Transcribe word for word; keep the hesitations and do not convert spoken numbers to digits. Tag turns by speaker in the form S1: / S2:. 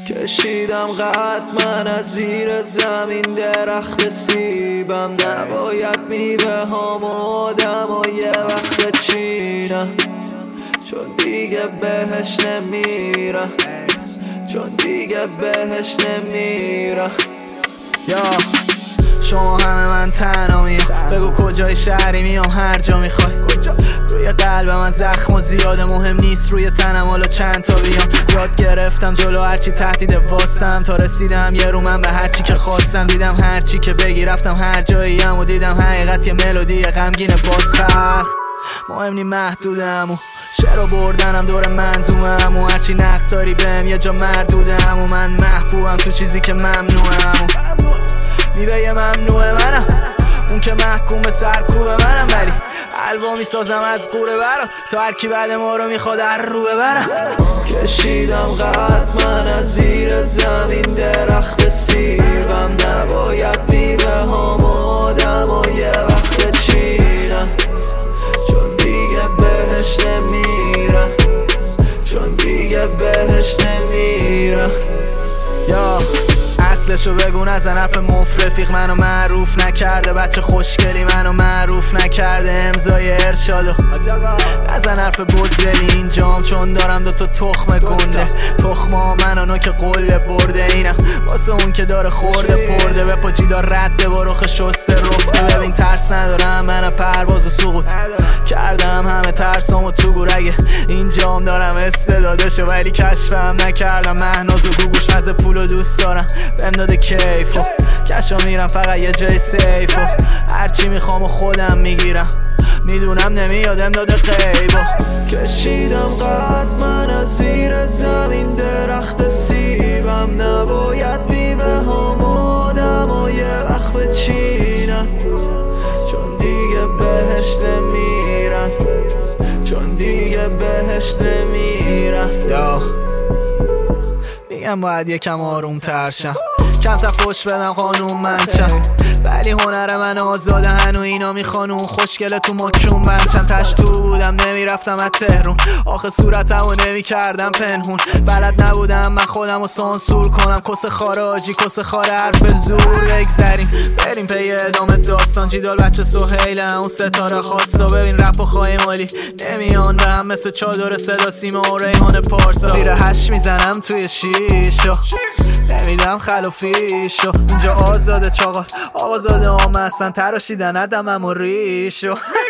S1: کشیدم قد من از زیر زمین درخت سیبم، نباید میوه هام آدم ها یه وقت چینم، چون دیگه بهش نمیرم، چون دیگه بهش نمیرم.
S2: یا شما همه من تنها میام، بگو کجای شهری میام هر جا میخوای. روی قلب من زخم و زیاده، مهم نیست روی تنم حالا چند تا بیام. یاد گرفتم جلو هرچی تهدید واستم، تا رسیدم یه رو من به هرچی که خواستم. دیدم هرچی که بگی رفتم هر جاییم و دیدم حقیقت یه ملودی غمگین بازخلق. مهم نی محدودم و شعر و بردنم دور منظومم، و هرچی نقد داری بهم یه جا مردودم، و من محبوبم تو چیزی که ممنوعم. میوه ممنوع منم، اون که محکوم به سرکوب منم، ولی حلوا میسازم از قوره برات تا هر کی بعد ما رو میخواد هر رو ببرم.
S1: کشیدم قد من از زیر زمین درخت سیبم، نباید میوه هام آدم ها یه وقت چینم، چون دیگه بهش نمیرم، چون دیگه بهش نمیرم.
S2: یا اصلشو بگو نزن حرف مفرفیق، منو معروف نکرده، بچه خوشگلی منو معروف نکرده، امضای ارشادو نزن حرف بزدلی اینجام، چون دارم دوتا تخم گنده، تخما منو نوک قله برده، اینم واسه اون که داره خورده پرده، به پا جیدار رده با رخ شسته رفته. ببین ترس ندارم من پرواز و سقوط کردم، همه ترسامو تو گورگه اینجام دارم استعدادشو، ولی کشفم نکردم. مهناز و گوگوش مزه پولو دوست دارم، بهم داده کیفو کشا میرم فقط یه جای سیفو، هرچی میخوام و خودم میگیرم، میدونم نمیادم داده غیبو.
S1: کشیدم قد من از زیر زمین درخت سیبم، نباید میوه هام آدم ها یه وقت بچینم، چون دیگه بهش نمیرم، چون دیگه بهش نمیرم.
S2: یا میگم باید یکم آروم ترشم، کم تا فوش بدم قانون منچم، ولی هنر من آزاده هنو اینا میخوان اون خوشگله تو مکون بنچم. تش تو بودم نمیرفتم از تهرون، آخه صورتمو نمیکردم پنهون، بلد نبودم من خودمو سانسور کنم، کس خاره آجی کس خاره حرف زور. بگذریم بریم پی ادامه داستان، جیدال بچه سهیله اون ستاره خواستا، ببین رپ و خواهی مالی نمیان به هم مثل چادر صدا سیما و ریحان پارسا، زیر هش میزنم توی شیشو نمیدم خلافیشو، اینجا آزاده چاقال آزاده آمه هستن تراشیدن ادمم و ریشو.